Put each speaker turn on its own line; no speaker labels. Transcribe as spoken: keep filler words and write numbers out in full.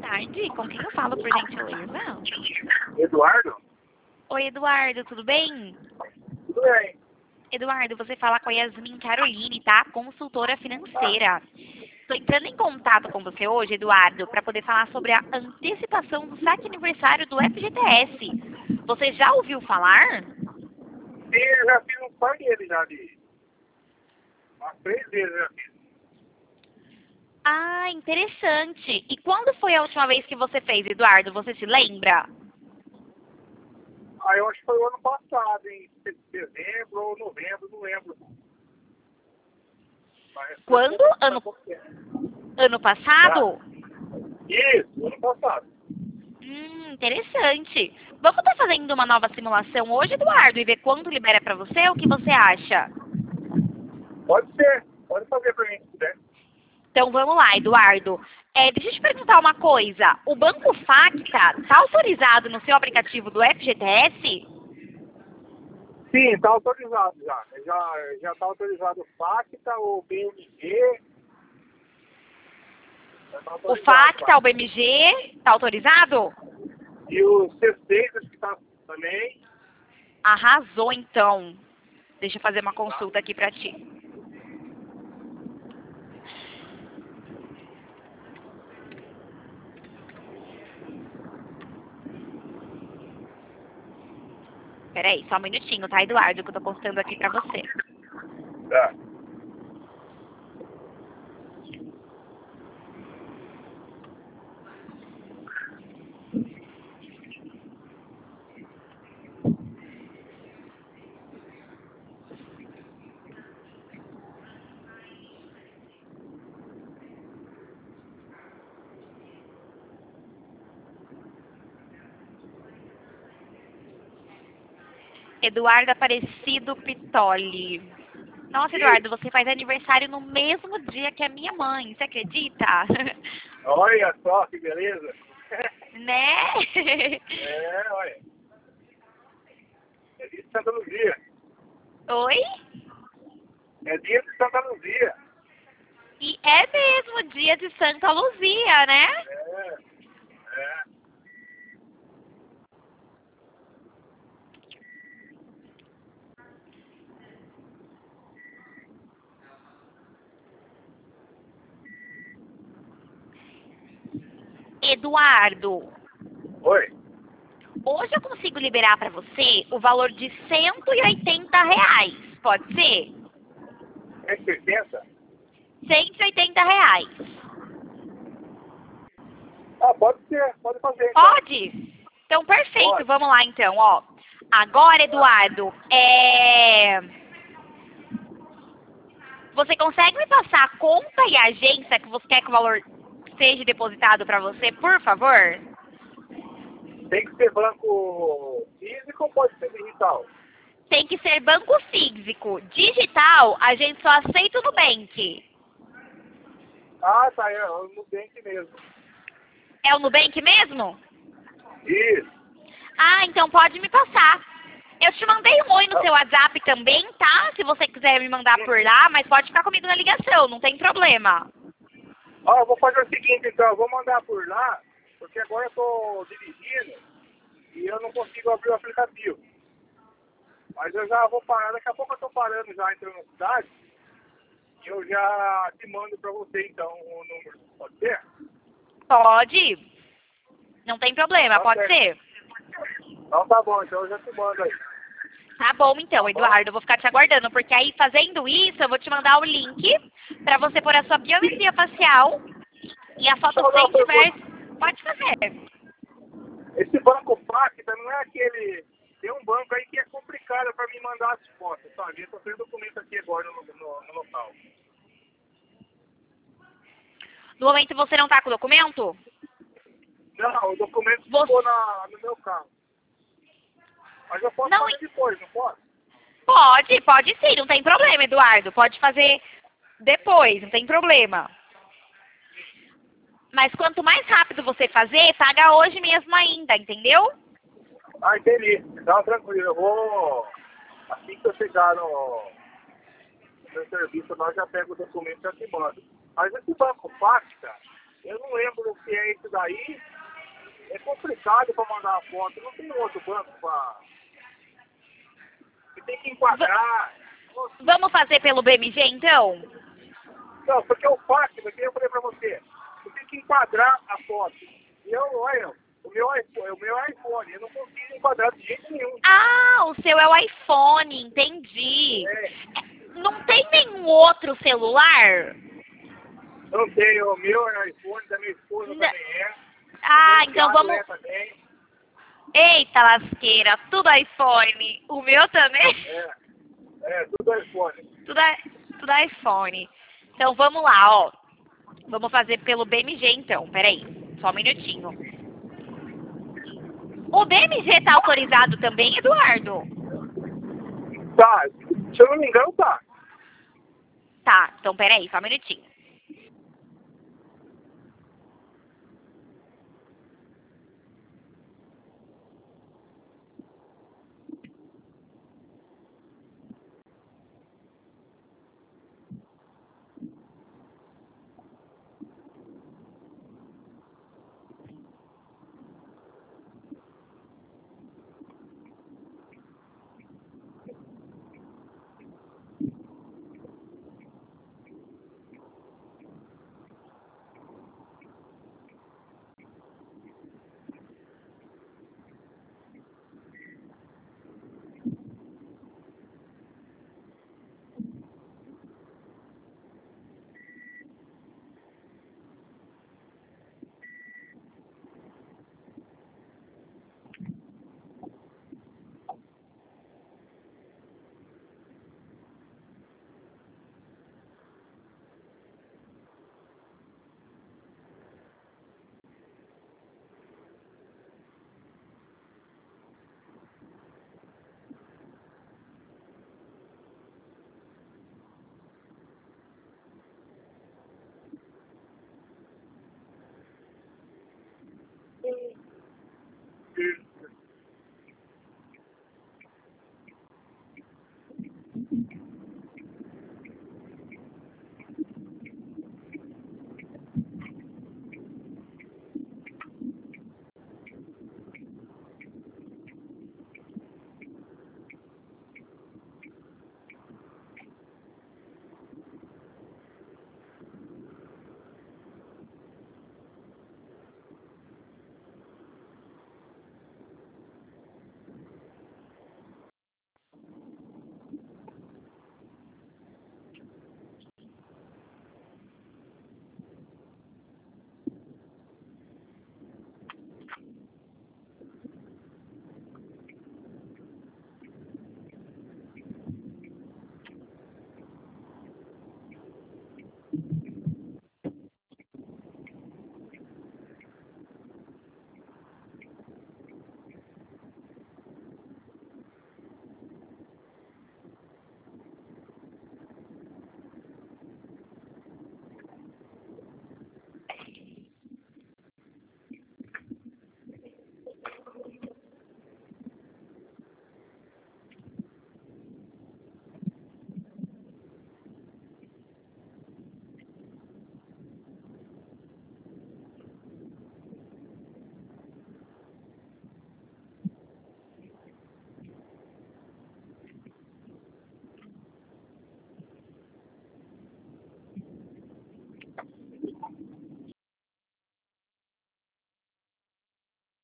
tarde. Com quem eu falo, por gentileza?
Eduardo?
Oi, Eduardo, tudo bem?
Tudo bem.
Eduardo, você fala com a Yasmin Caroline, tá? Consultora financeira. Estou entrando em contato com você hoje, Eduardo, para poder falar sobre a antecipação do saque aniversário do F G T S. Você já ouviu falar?
Sim, eu já fiz um par dele já de. Umas três vezes eu já fiz.
Ah, interessante. E quando foi a última vez que você fez, Eduardo? Você se lembra?
Ah, eu acho que foi o ano passado, em dezembro ou novembro, não lembro. Mas foi
Quando?
pouco-
Ano,
foi pouco tempo.
ano passado?
Isso, ano passado.
Hum, interessante. Vamos estar fazendo uma nova simulação hoje, Eduardo, e ver quanto libera para você? O que você acha?
Pode ser, pode fazer pra mim, se puder.
Então vamos lá, Eduardo. É, deixa eu te perguntar uma coisa. O Banco Facta está autorizado no seu aplicativo do F G T S?
Sim, tá autorizado já. Já, já tá autorizado o Facta, o B M G. Já tá
O
autorizado
Facta,
lá.
o B M G, está autorizado?
E o C seis acho que tá também.
Arrasou, então. Deixa eu fazer uma consulta aqui para ti. Peraí, só um minutinho, tá, Eduardo, que eu tô consultando aqui para você.
Tá.
Eduardo Aparecido Pitoli. Nossa, Eduardo, você faz aniversário no mesmo dia que a minha mãe, você acredita?
Olha só que beleza.
Né?
É, olha. É dia de Santa Luzia.
Oi?
É dia de Santa Luzia.
E é mesmo dia de Santa Luzia, né?
É, é.
Eduardo,
Oi,
hoje eu consigo liberar para você o valor de cento e oitenta reais, pode ser?
é setenta?
cento e oitenta reais.
Ah, pode ser, pode fazer então.
Pode? Então, perfeito.
Pode.
Vamos lá, então, ó. Agora, Eduardo, é... você consegue me passar a conta e a agência que você quer que o valor seja depositado para você, por favor?
Tem que ser banco físico ou pode ser digital?
Tem que ser banco físico. Digital, a gente só aceita o Nubank.
Ah, tá, é o Nubank mesmo.
É o Nubank mesmo?
Isso.
Ah, então pode me passar. Eu te mandei um oi no seu WhatsApp também, tá? Se você quiser me mandar por lá, mas pode ficar comigo na ligação, não tem problema.
Ó, eu vou fazer o seguinte então, eu vou mandar por lá, porque agora eu tô dirigindo e eu não consigo abrir o aplicativo. Mas eu já vou parar, daqui a pouco eu tô parando já entrando na cidade e eu já te mando pra você então o número. Pode ser?
Pode. Não tem problema,
Tá
pode
certo.
ser?
Então tá bom, então eu já te mando aí.
Tá bom então,
Tá bom?
Eduardo, eu vou ficar te aguardando, porque aí fazendo isso, eu vou te mandar o link pra você pôr a sua biometria facial e a foto
Deixa eu dar uma
frente e
pergunta.
verso. Pode fazer.
Esse banco Facta não é aquele. Tem um banco aí que é complicado para me mandar as fotos, sabe? Eu tô sem documento aqui agora no, no, no local.
No momento você não tá com o documento?
Não, o documento
Você...
ficou na, no meu carro. Mas eu posso
Não,
fazer depois, não posso?
pode, pode sim, não tem problema, Eduardo. Pode fazer depois, não tem problema. Mas quanto mais rápido você fazer, paga hoje mesmo ainda, entendeu?
Ah, entendi. Então, tranquilo. Eu vou. Assim que eu chegar no, no meu serviço, nós já pego o documento e já te mando. Mas esse banco Facta, Eu não lembro o que é isso daí. É complicado para mandar a foto. Não tem outro banco para... Você tem que enquadrar.
Vamos fazer pelo B M G, então?
Não, porque o fax, que eu falei para você, você tem que enquadrar a foto. E eu, olha, o meu iPhone, o meu iPhone, eu não consigo enquadrar de jeito nenhum.
Ah, o seu é o iPhone, entendi.
É.
Não tem nenhum outro celular?
Não tem, o meu é iPhone, da minha esposa
Não.
também é.
Ah,
Tem
então
caso
vamos...
é também.
Eita lasqueira, tudo iPhone. O meu também?
É, é, tudo iPhone.
Tudo, é, tudo iPhone. Então vamos lá, ó. Vamos fazer pelo B M G então, peraí. Só um minutinho. O B M G tá autorizado também, Eduardo?
Tá, se eu não me engano, tá.
Tá, então peraí, só um minutinho.